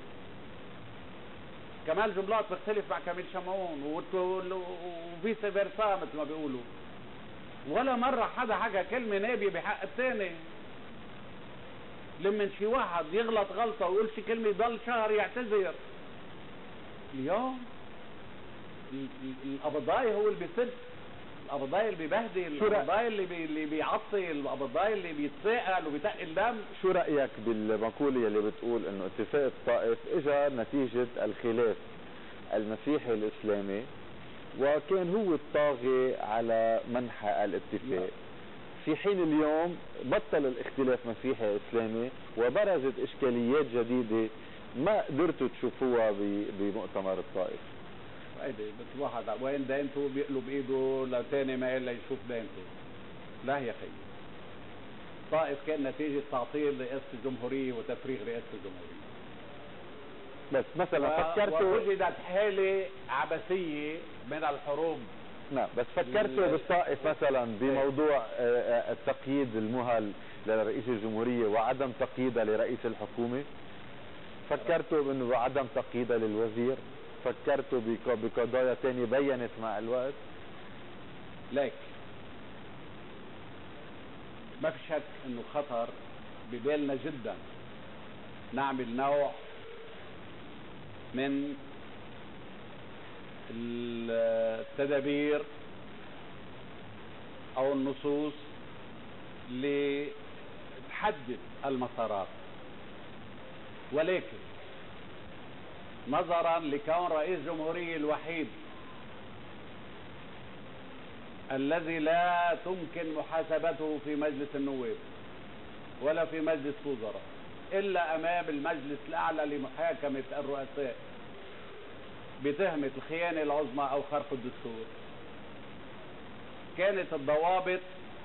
كمال جملات بيختلف مع كامل شمعون، وفيس فيرسا مثل ما بيقولوا. ولا مرة حدا حكى كلمة نابية بحق الثاني. لما شي واحد يغلط غلطة ويقول شي كلمة يضل شهر يعتذر. اليوم القبضاي هو اللي بيسد، القبضاي اللي بيبهدل، القبضاي اللي بي اللي بيعطي، القبضاي اللي بيتساءل وبيتقل دم. شو رأيك بالمقولة اللي بتقول انه اتفاق الطائف اجى نتيجة الخلاف المسيحي الاسلامي وكان هو الطاغي على منحى الاتفاق، في حين اليوم بطل الاختلاف مسيحي اسلامي وبرزت اشكاليات جديدة ما قدرتوا تشوفوها بمؤتمر الطائف؟ هيدي بس واحد وين دينته بيقلب ايده لتاني ما الا يشوف دينته. لا يا خيي، الطائف كان نتيجة تعطيل رئاسة الجمهورية وتفريغ رئاسة الجمهورية. بس مثلا فكرتوا ووجدت حالة عبثية من الحروب. نعم بس فكرتوا بالطائف مثلا بموضوع التقييد المهل لرئيس الجمهورية وعدم تقييدها لرئيس الحكومة؟ فكرتوا بانه عدم تقييدها للوزير؟ فكرتوا بقضايا تانية بينت مع الوقت؟ ليك ما في شك انه خطر ببالنا جدا نعمل نوع من التدابير او النصوص اللي تحدد المسارات، ولكن نظرا لكون رئيس جمهورية الوحيد الذي لا تمكن محاسبته في مجلس النواب ولا في مجلس الوزراء الا امام المجلس الاعلى لمحاكمة الرؤساء بتهمة الخيانة العظمى او خرق الدستور، كانت الضوابط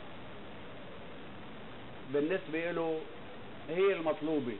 بالنسبة له هي المطلوبة،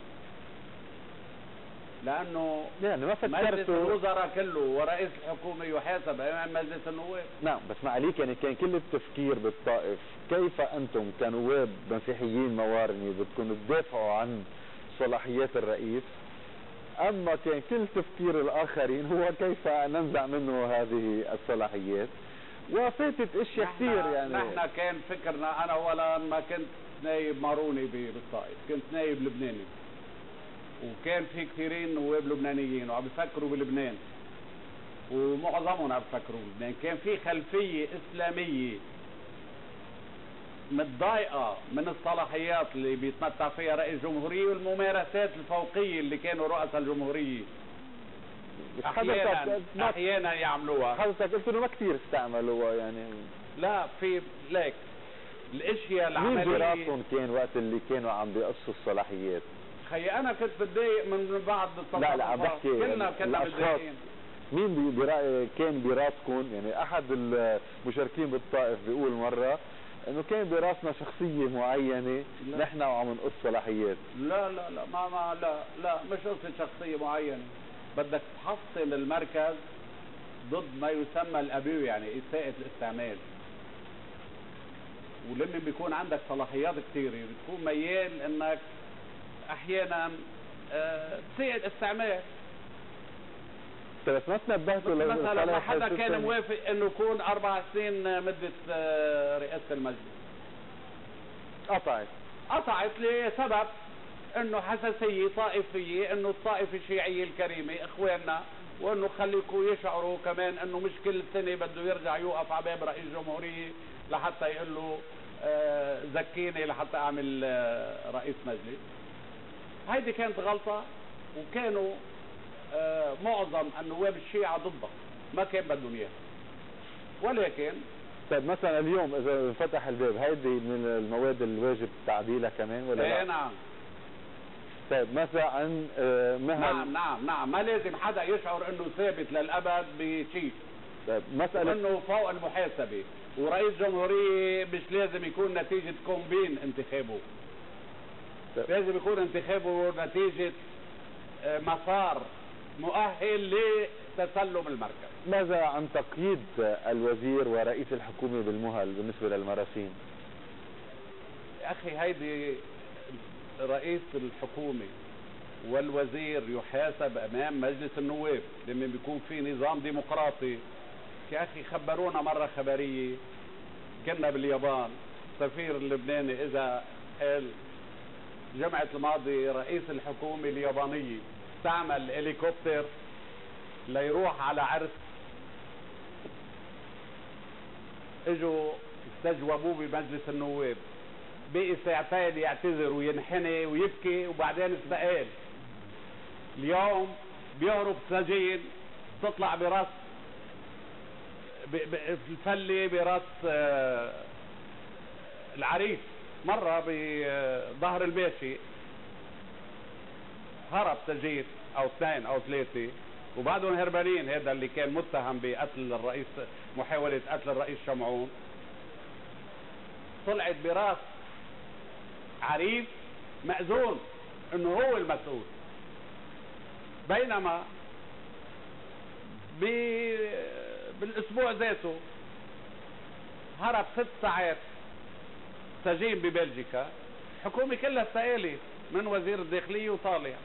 لانه يعني ما مجلس الوزراء كله ورئيس الحكومة يحاسب امام مجلس النواب. نعم بس ما عليك، يعني كان كل التفكير بالطائف كيف انتم كنواب مسيحيين موارني بدكم تدافعوا عن صلاحيات الرئيس، اما كان كل تفكير الاخرين هو كيف ننزع منه هذه الصلاحيات، وفاتت اشياء كثير. يعني نحن كان فكرنا، انا ولا ما كنت نايب ماروني بالطائف، كنت نايب لبناني، وكان في كثيرين نواب لبنانيين وعم بيفكروا بلبنان ومعظمهم عم بيفكروا بلبنان. كان في خلفية اسلامية متضايقة من الصلاحيات اللي بيتمتع فيها رئيس الجمهورية والممارسات الفوقية اللي كانوا رؤساء الجمهورية احيانا احيانا يعملوها. حضرتك قلت انه ما كثير استعملوها يعني. لا في ليك الاشياء العملية. مين براسهم كان وقت اللي كانوا عم بيقصوا الصلاحيات؟ خي انا كنت بتضايق من بعض التصرفات. لا لا عم بحكي كلنا كنا متضايقين. مين برأي كان براسكم؟ يعني احد المشاركين بالطائف بيقول مرة انه كان براسنا شخصية معينة نحن وعم نقص صلاحيات. لا لا لا ما ما لا لا مش قصة شخصية معينة، بدك تحصن المركز ضد ما يسمى الابيو، يعني اساءة الاستعمال. ولما بيكون عندك صلاحيات كثيرة بتكون ميال انك احيانا أه تسيء الاستعمال. بس ما تنبهتوا مثلا ما حدا كان موافق انه يكون اربع سنين مدة أه رئاسة المجلس، قطعت قطعت لسبب انه حساسية طائفية، انه الطائفة الشيعية الكريمة اخواننا، وانه خليكوا يشعروا كمان انه مش كل سنة بده يرجع يوقف على باب رئيس جمهورية لحتى يقول له أه زكيني لحتى اعمل أه رئيس مجلس. هيدي كانت غلطة، وكانوا آه معظم النواب الشيعة ضدها، ما كان بدهم اياها. ولكن طيب مثلا اليوم اذا فتح الباب هيدي من المواد الواجب تعديلها كمان ولا لا؟ ايه نعم. طيب مثلا عن آه مهل. نعم نعم نعم ما لازم حدا يشعر انه ثابت للابد بشيء. مسألة انه فوق المحاسبة، ورئيس جمهورية مش لازم يكون نتيجة كومبين انتخابه، لازم يكون انتخابه نتيجة مسار مؤهل لتسلم المركز. ماذا عن تقييد الوزير ورئيس الحكومة بالمهل بالنسبة للمراسيم؟ يا اخي هيدي رئيس الحكومة والوزير يحاسب امام مجلس النواب لما بيكون في نظام ديمقراطي. يا اخي خبرونا مرة خبرية كنا باليابان، السفير اللبناني اذا قال جمعة الماضي رئيس الحكومة اليابانية استعمل هليكوبتر ليروح على عرس، اجوا استجوبوه بمجلس النواب، بقي ساعتين يعتذر وينحني ويبكي وبعدين استقال. اليوم بيهرب سجين تطلع براس في الفلة براس العريس، مرة بظهر الماشي هرب سجين او اثنين او ثلاثة وبعدهم هربانين. هذا اللي كان متهم بقتل الرئيس، محاولة قتل الرئيس شمعون، طلعت براس عريف مأذون انه هو المسؤول. بينما بالاسبوع ذاته هرب ست ساعات سجين ببلجيكا، الحكومة كلها استقالت من وزير الداخلية وطالع.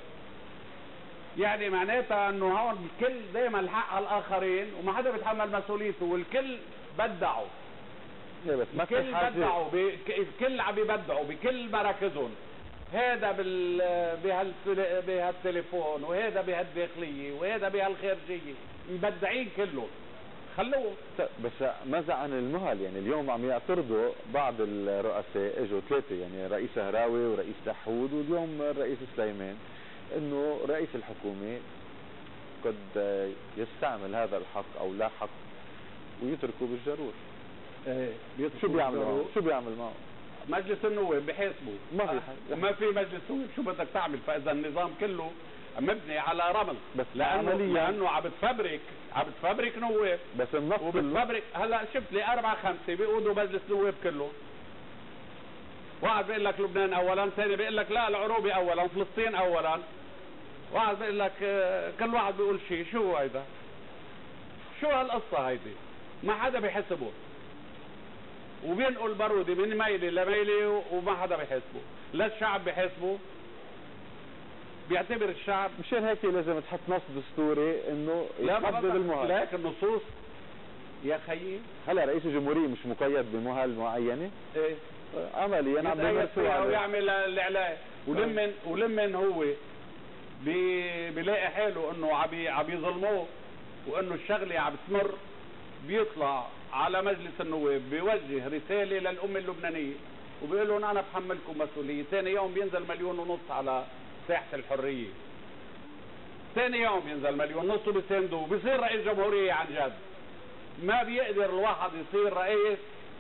يعني معناتها انه هون الكل دائما الحق على الاخرين وما حدا بيتحمل مسؤوليته، والكل بدعوا الكل بدعوا الكل عم يبدعوا بكل مراكزهم، هذا بال بهال بهالتليفون وهذا بهالداخلية وهذا بهالخارجية، مبدعين كلهم. خلوه. بس ماذا عن المهل؟ يعني اليوم عم يعترضوا بعض الرؤساء، اجوا ثلاثة يعني رئيس هراوي ورئيس دحود واليوم الرئيس سليمان، انه رئيس الحكومة قد يستعمل هذا الحق او لا حق ويتركه بالجرور. ايه شو بيعمل معه؟ شو بيعمل معه؟ مجلس النواب بحاسبه. ما في آه. ما في مجلس نواب، شو بدك تعمل؟ فاذا النظام كله مبني على رمز، بس لانه لانه عم بتفبرك عم بتفبرك نواب، بس النص وبتفبرك. هلا شفت لي اربعة خمسة بيقودوا مجلس نواب كله، واحد بيقول لك لبنان اولا، ثاني بيقول لك لا العروبة اولا، فلسطين اولا، واحد بيقول لك كل واحد بيقول شيء. شو هيدا؟ شو هالقصة هيدي؟ ما حدا بيحسبه، وبينقل بارودي من ميلي لميلي وما حدا بيحسبه، لا الشعب بيحسبه، بيعتبر الشعب. مشان هيك لازم تحط نص دستوري انه يحدد المهل. لكن النصوص يا خيي، هلا رئيس الجمهورية مش مقيد بمهل معينة؟ ايه عمليا عم بيمارسوا او يعمل الاعلان، ولمن ولمن هو بي بيلاقي حاله انه عم عم يظلموه وانه الشغله عم تمر، بيطلع على مجلس النواب بيوجه رساله للامه اللبنانيه وبيقول لهم انا بحملكم مسؤوليه. ثاني يوم بينزل مليون ونص على ساحه الحريه، ثاني يوم بينزل مليون ونص وبيساندوه، بيصير رئيس جمهوريه عن جد. ما بيقدر الواحد يصير رئيس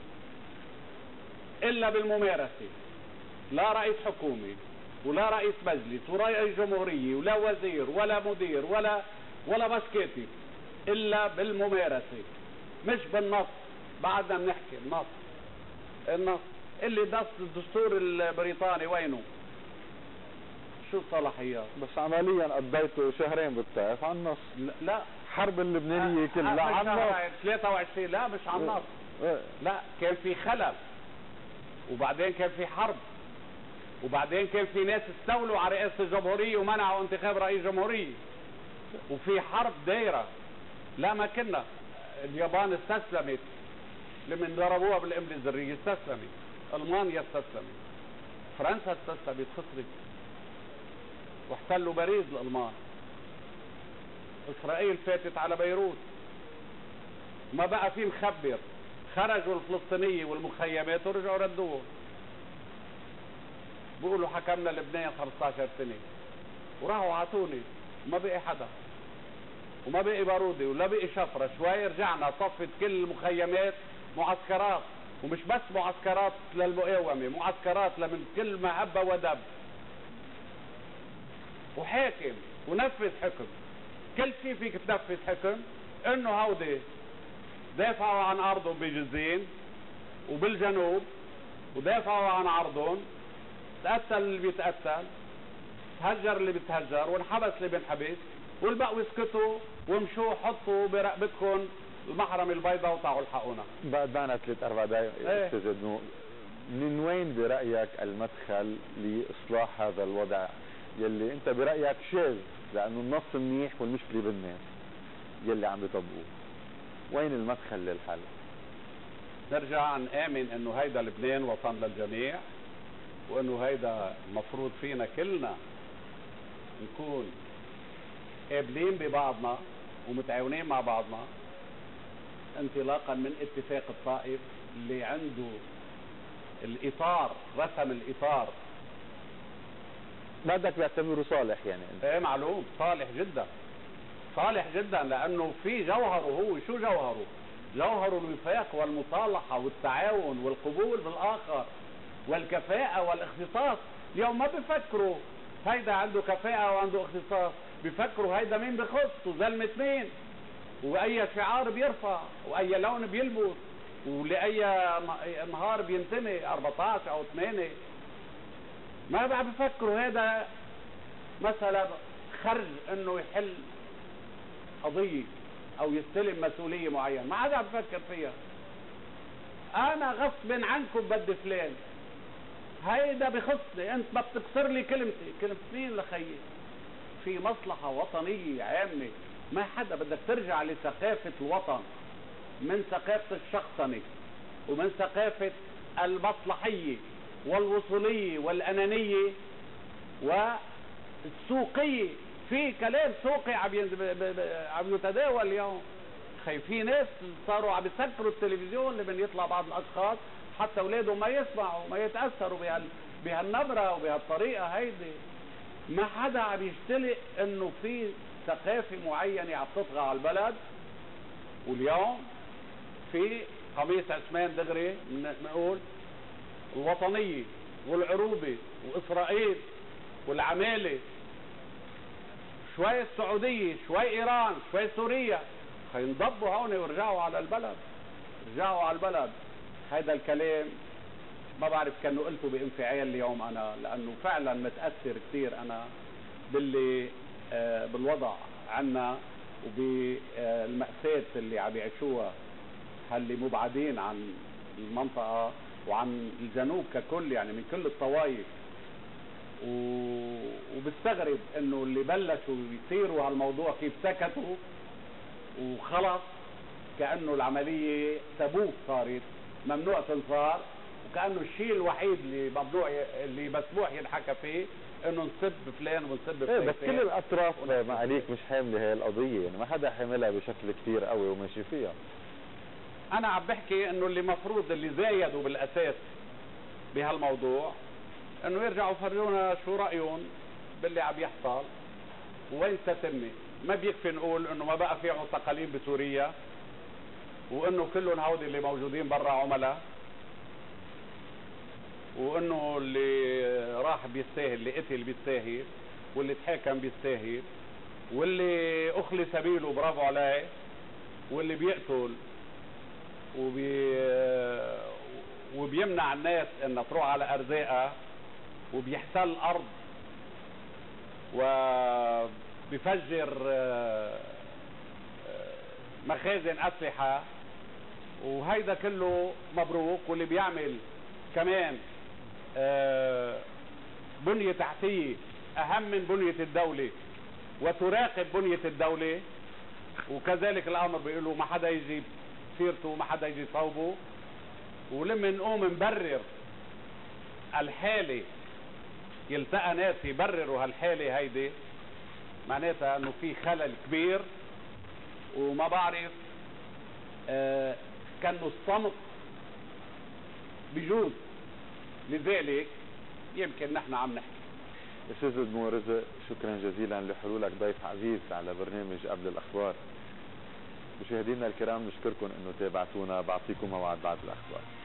الا بالممارسه، لا رئيس حكومه ولا رئيس مجلس ولا رئيس جمهوريه ولا وزير ولا مدير ولا ولا بس كاتب، الا بالممارسه مش بالنص. بعدنا بنحكي النص النص اللي نص الدستور البريطاني وينه؟ شو الصلاحيات؟ بس عمليا قضيتوا شهرين بالطائف عن النص. لا, لا. حرب اللبنانيه كلها عن النص. ثلاثة وعشرين لا مش عن النص. لا كان في خلل، وبعدين كان في حرب، وبعدين كان في ناس استولوا على رئاسة الجمهورية ومنعوا انتخاب رئيس جمهورية، وفي حرب دايرة. لا ما كنا. اليابان استسلمت لمن ضربوها بالقنبلة الذرية، استسلمت. ألمانيا استسلمت، فرنسا استسلمت خسرت واحتلوا باريس الألمان. إسرائيل فاتت على بيروت، ما بقى في مخبر، خرجوا الفلسطينية والمخيمات ورجعوا ردوهم. بيقولوا حكمنا لبنان خمسة عشر سنة وراحوا عطوني، ما بقي حدا وما بقي بارودي ولا بقي شفرة. شوي رجعنا صفت كل المخيمات معسكرات، ومش بس معسكرات للمقاومة، معسكرات لمن كل ما هب ودب، وحاكم ونفذ حكم. كل شيء فيك تنفذ حكم انه هودي دافعوا عن ارضهم بجزين وبالجنوب ودافعوا عن عرضهم، تقتل اللي بيتقتل، تهجر اللي بتهجر، وانحبس اللي بينحبس، والبقوا يسكتوا ومشوا حطوا برقبتكم المحرم البيضاء وطلعوا الحقونا. بعد معنا ثلاث اربع دقائق ايه. استاذ ادمو، من وين برايك المدخل لاصلاح هذا الوضع يلي انت برايك شاذ، لانه النص منيح والمشكله بالناس يلي عم بيطبقوه؟ وين المدخل للحل؟ نرجع نآمن انه هيدا لبنان وطن للجميع، وانه هيدا المفروض فينا كلنا نكون قابلين ببعضنا ومتعاونين مع بعضنا، انطلاقا من اتفاق الطائف اللي عنده الاطار، رسم الاطار. بدك بعتبره صالح يعني انت؟ ايه معلوم، صالح جدا، صالح جدا، لانه في جوهره. هو شو جوهره؟ جوهر الوفاق والمصالحة والتعاون والقبول بالآخر والكفاءة والاختصاص. اليوم ما بفكروا هيدا عنده كفاءة وعنده اختصاص، بفكروا هيدا مين بخص وزلمة مين وأي شعار بيرفع وأي لون بيلبس ولأي نهار بينتمي، أربعتاشر أو ثمانية. ما بقى بفكروا هذا مثلا خرج انه يحل قضية او يستلم مسؤولية معينة، ما حدا بفكر فيها. انا غصب عنكم بدي فلان، هيدا بخصني، انت ما بتكسر لي كلمتي، كلمة مين لخيي؟ في مصلحة وطنية عامة، ما حدا. بدك ترجع لثقافة الوطن، من ثقافة الشخصنة ومن ثقافة المصلحية والوصولية والأنانية والسوقية. في كلام سوقي عم يتداول اليوم. خي في ناس صاروا عم يسكروا التلفزيون لمن يطلع بعض الأشخاص حتى أولادهم ما يسمعوا ما يتأثروا بهال بهالنبرة وبهالطريقة هيدي. ما حدا عم يشتلق إنه في ثقافة معينة عم تطغى على البلد. واليوم في قميص عثمان دغري بنقول الوطنية والعروبة وإسرائيل والعمالة، شوي السعودية، شوي إيران، شوي سوريا، هينضبوا هون ويرجعوا على البلد، رجعوا على البلد. هذا الكلام ما بعرف كأنه قلته بانفعال اليوم أنا، لأنه فعلا متأثر كثير أنا باللي آه بالوضع عنا وبالمأساة اللي عم يعيشوها هاللي مبعدين عن المنطقة وعن الجنوب ككل، يعني من كل الطوائف. وبستغرب انه اللي بلشوا يثيروا هالموضوع كيف سكتوا وخلص، كأنه العملية تابوه صارت ممنوع تنصار، وكأنه الشيء الوحيد اللي ممنوع اللي مسموح ينحكى فيه انه نسب فلان ونسب فلان. ايه بس كل الاطراف ما عليك مش حامله هاي القضية، يعني ما حدا حاملها بشكل كثير قوي وماشي فيها. انا عم بحكي انه اللي مفروض اللي زايدوا بالاساس بهالموضوع انه يرجعوا يفرجونا شو رايهم باللي عم يحصل وين تتمه. ما بيكفي نقول انه ما بقى في معتقلين بسوريا وانه كلهم هودي اللي موجودين برا عملاء، وانه اللي راح بيستاهل، اللي قتل بيستاهل، واللي تحاكم بيستاهل، واللي اخلي سبيله برافو عليه، واللي بيقتل وبي وبيمنع الناس انها تروح على ارزاقها وبيحتل الارض وبيفجر مخازن اسلحه، وهيدا كله مبروك. واللي بيعمل كمان بنيه تحتيه اهم من بنيه الدوله وتراقب بنيه الدوله، وكذلك الامر بيقولوا ما حدا يجي سيرته وما حدا يجي يصوبه. ولما نقوم نبرر الحالة، يلتقى ناس يبرروا هالحالة هيدي، معناتها انه في خلل كبير. وما بعرف آه كانوا الصمت بجوز، لذلك يمكن نحن عم نحكي. استاذ ادمو رزق، شكرا جزيلا لحلولك ضيف عزيز على برنامج قبل الاخبار. مشاهدينا الكرام نشكركم انه تابعتونا، بعطيكم موعد بعد الاخبار.